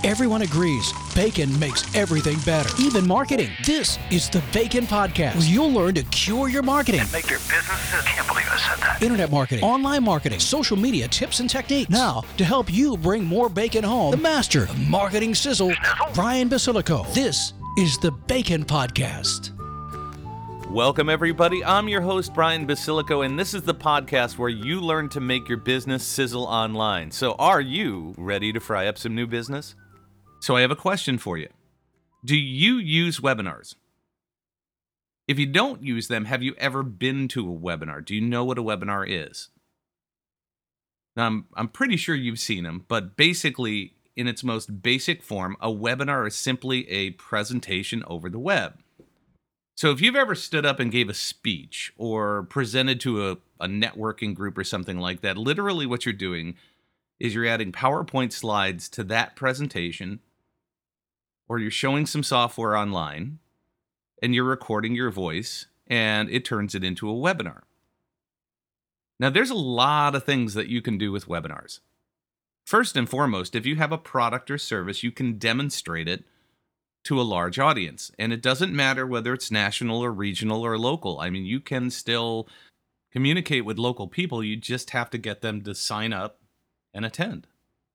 Everyone agrees bacon makes everything better, even marketing. This is the Bacon Podcast, where you'll learn to cure your marketing. And make your business. I can't believe I said that. Internet marketing, online marketing, social media tips and techniques. Now, to help you bring more bacon home, the master of marketing sizzle, Brian Basilico. This is the Bacon Podcast. Welcome, everybody. I'm your host, Brian Basilico, and this is the podcast where you learn to make your business sizzle online. So are you ready to fry up some new business? So I have a question for you. Do you use webinars? If you don't use them, have you ever been to a webinar? Do you know what a webinar is? Now, I'm pretty sure you've seen them, but basically, in its most basic form, a webinar is simply a presentation over the web. So if you've ever stood up and gave a speech or presented to a networking group or something like that, literally what you're doing is you're adding PowerPoint slides to that presentation, or you're showing some software online, and you're recording your voice, and it turns it into a webinar. Now, there's a lot of things that you can do with webinars. First and foremost, if you have a product or service, you can demonstrate it to a large audience. And it doesn't matter whether it's national or regional or local. I mean, you can still communicate with local people. You just have to get them to sign up and attend.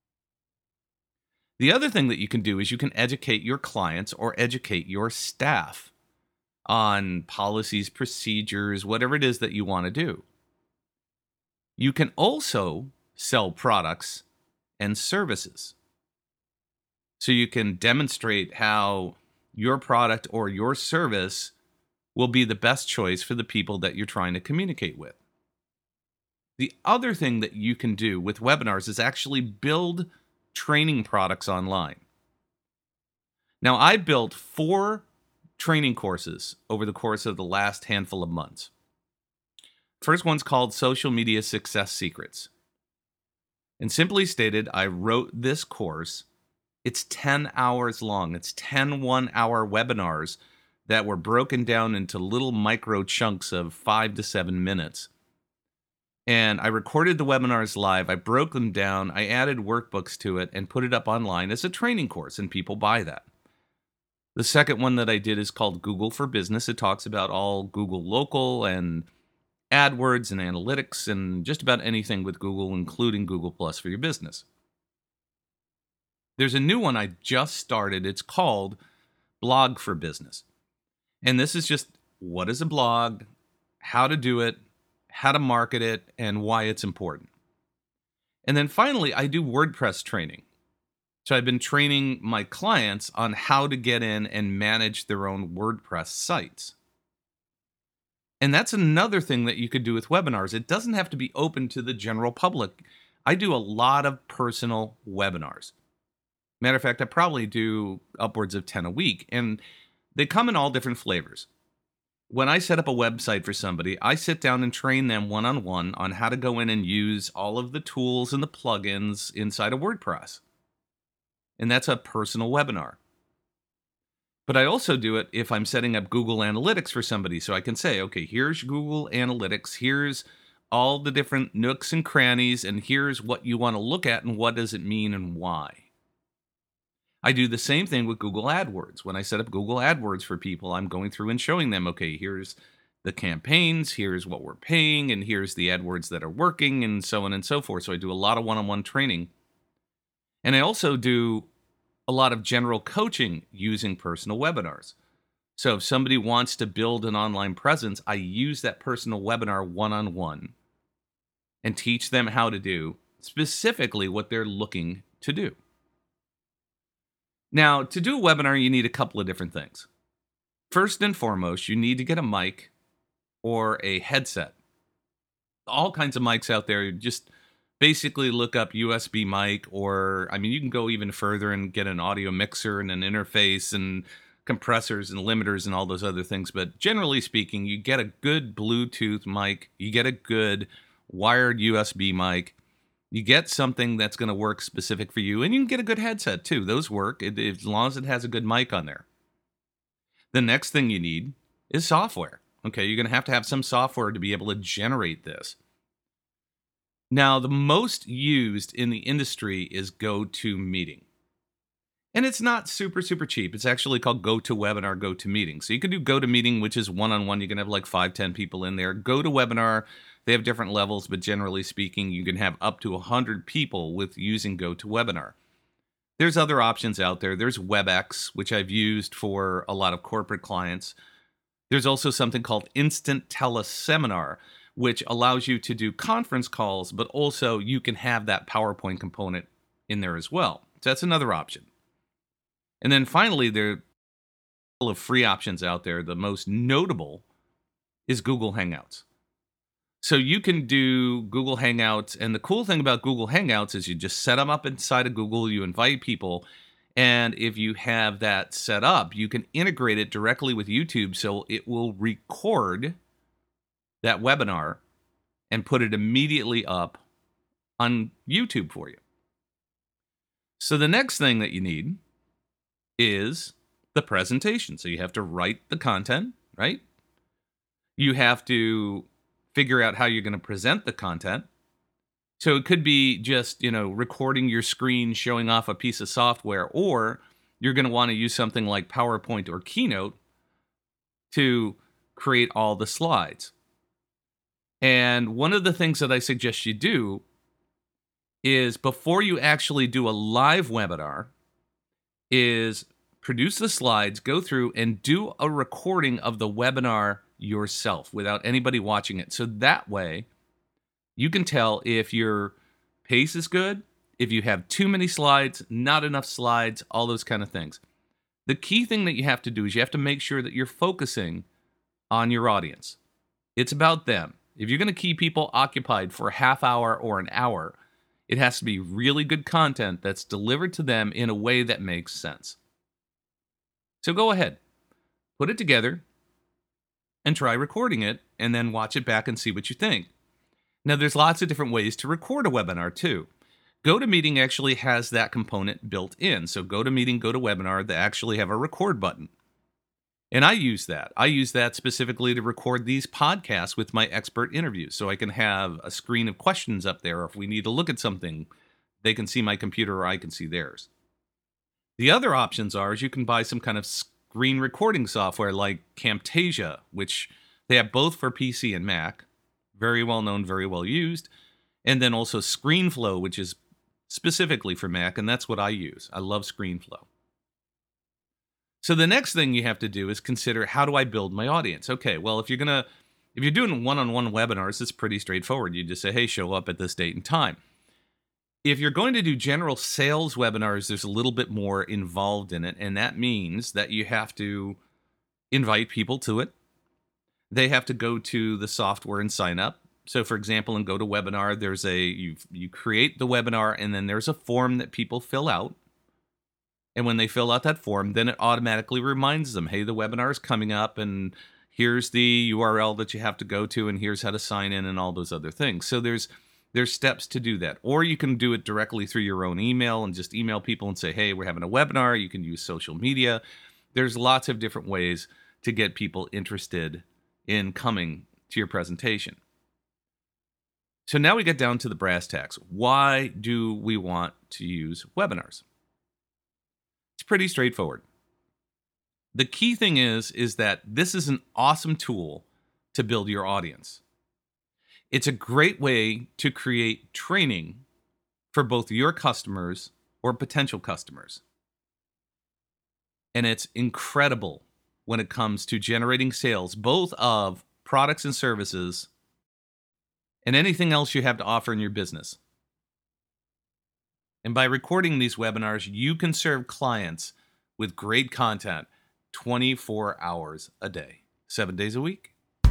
The other thing that you can do is you can educate your clients or educate your staff on policies, procedures, whatever it is that you want to do. You can also sell products and services. So you can demonstrate how your product or your service will be the best choice for the people that you're trying to communicate with. The other thing that you can do with webinars is actually build training products online. Now, I built 4 training courses over the course of the last handful of months. First one's called Social Media Success Secrets. And simply stated, I wrote this course. It's 10 hours long. It's 10 one-hour webinars that were broken down into little micro chunks of 5 to 7 minutes. And I recorded the webinars live. I broke them down. I added workbooks to it and put it up online as a training course, and people buy that. The second one that I did is called Google for Business. It talks about all Google Local and AdWords and analytics and just about anything with Google, including Google Plus for your business. There's a new one I just started. It's called Blog for Business. And this is just what is a blog, how to do it, how to market it, and why it's important. And then finally, I do WordPress training. So I've been training my clients on how to get in and manage their own WordPress sites. And that's another thing that you could do with webinars. It doesn't have to be open to the general public. I do a lot of personal webinars. Matter of fact, I probably do upwards of 10 a week, and they come in all different flavors. When I set up a website for somebody, I sit down and train them one-on-one on how to go in and use all of the tools and the plugins inside of WordPress. And that's a personal webinar. But I also do it if I'm setting up Google Analytics for somebody, so I can say, okay, here's Google Analytics, here's all the different nooks and crannies, and here's what you want to look at and what does it mean and why. I do the same thing with Google AdWords. When I set up Google AdWords for people, I'm going through and showing them, okay, here's the campaigns, here's what we're paying, and here's the AdWords that are working, and so on and so forth. So I do a lot of one-on-one training. And I also do a lot of general coaching using personal webinars. So if somebody wants to build an online presence, I use that personal webinar one-on-one and teach them how to do specifically what they're looking to do. Now, to do a webinar, you need a couple of different things. First and foremost, you need to get a mic or a headset. All kinds of mics out there. Just basically look up USB mic, or, I mean, you can go even further and get an audio mixer and an interface and compressors and limiters and all those other things. But generally speaking, you get a good Bluetooth mic, you get a good wired USB mic, you get something that's going to work specific for you, and you can get a good headset too. Those work as long as it has a good mic on there. The next thing you need is software. Okay, you're going to have some software to be able to generate this. Now, the most used in the industry is GoToMeeting. And it's not super, super cheap. It's actually called GoToWebinar, GoToMeeting. So you can do GoToMeeting, which is one-on-one. You can have like 5, 10 people in there. GoToWebinar, they have different levels, but generally speaking, you can have up to 100 people with using GoToWebinar. There's other options out there. There's WebEx, which I've used for a lot of corporate clients. There's also something called Instant Teleseminar, which allows you to do conference calls, but also you can have that PowerPoint component in there as well. So that's another option. And then finally, there are a couple of free options out there. The most notable is Google Hangouts. So you can do Google Hangouts, and the cool thing about Google Hangouts is you just set them up inside of Google, you invite people, and if you have that set up, you can integrate it directly with YouTube, so it will record that webinar and put it immediately up on YouTube for you. So the next thing that you need is the presentation. So you have to write the content, right? You have to figure out how you're going to present the content. So it could be just, recording your screen, showing off a piece of software, or you're going to want to use something like PowerPoint or Keynote to create all the slides. And one of the things that I suggest you do is before you actually do a live webinar is produce the slides, go through and do a recording of the webinar yourself without anybody watching it. So that way you can tell if your pace is good, if you have too many slides, not enough slides, all those kind of things. The key thing that you have to do is you have to make sure that you're focusing on your audience. It's about them. If you're going to keep people occupied for a half hour or an hour, it has to be really good content that's delivered to them in a way that makes sense. So go ahead, put it together, and try recording it, and then watch it back and see what you think. Now, there's lots of different ways to record a webinar, too. GoToMeeting actually has that component built in. So GoToMeeting, GoToWebinar, they actually have a record button. And I use that. I use that specifically to record these podcasts with my expert interviews. So I can have a screen of questions up there. If we need to look at something, they can see my computer or I can see theirs. The other options are is you can buy some kind of screen recording software like Camtasia, which they have both for PC and Mac. Very well known, very well used. And then also ScreenFlow, which is specifically for Mac, and that's what I use. I love ScreenFlow. So the next thing you have to do is consider, how do I build my audience? Okay, well, if you're doing one-on-one webinars, it's pretty straightforward. You just say, hey, show up at this date and time. If you're going to do general sales webinars, there's a little bit more involved in it, and that means that you have to invite people to it. They have to go to the software and sign up. So, for example, in GoToWebinar, there's you create the webinar, and then there's a form that people fill out. And when they fill out that form, then it automatically reminds them, hey, the webinar is coming up, and here's the URL that you have to go to, and here's how to sign in, and all those other things. So there's steps to do that. Or you can do it directly through your own email and just email people and say, hey, we're having a webinar. You can use social media. There's lots of different ways to get people interested in coming to your presentation. So now we get down to the brass tacks. Why do we want to use webinars? It's pretty straightforward. The key thing is that this is an awesome tool to build your audience. It's a great way to create training for both your customers or potential customers. And it's incredible when it comes to generating sales, both of products and services and anything else you have to offer in your business. And by recording these webinars, you can serve clients with great content 24 hours a day, 7 days a week.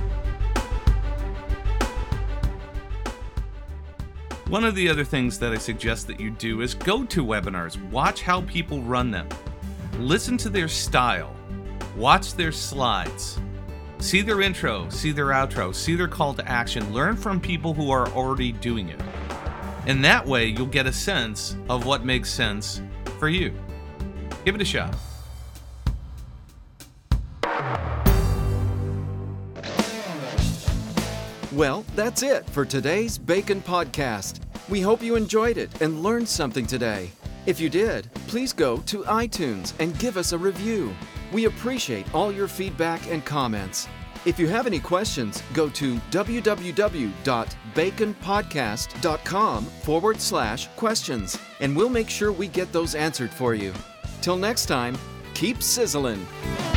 One of the other things that I suggest that you do is go to webinars. Watch how people run them. Listen to their style. Watch their slides. See their intro, see their outro, see their call to action. Learn from people who are already doing it. And that way, you'll get a sense of what makes sense for you. Give it a shot. Well, that's it for today's Bacon Podcast. We hope you enjoyed it and learned something today. If you did, please go to iTunes and give us a review. We appreciate all your feedback and comments. If you have any questions, go to www.baconpodcast.com/questions, and we'll make sure we get those answered for you. Till next time, keep sizzling.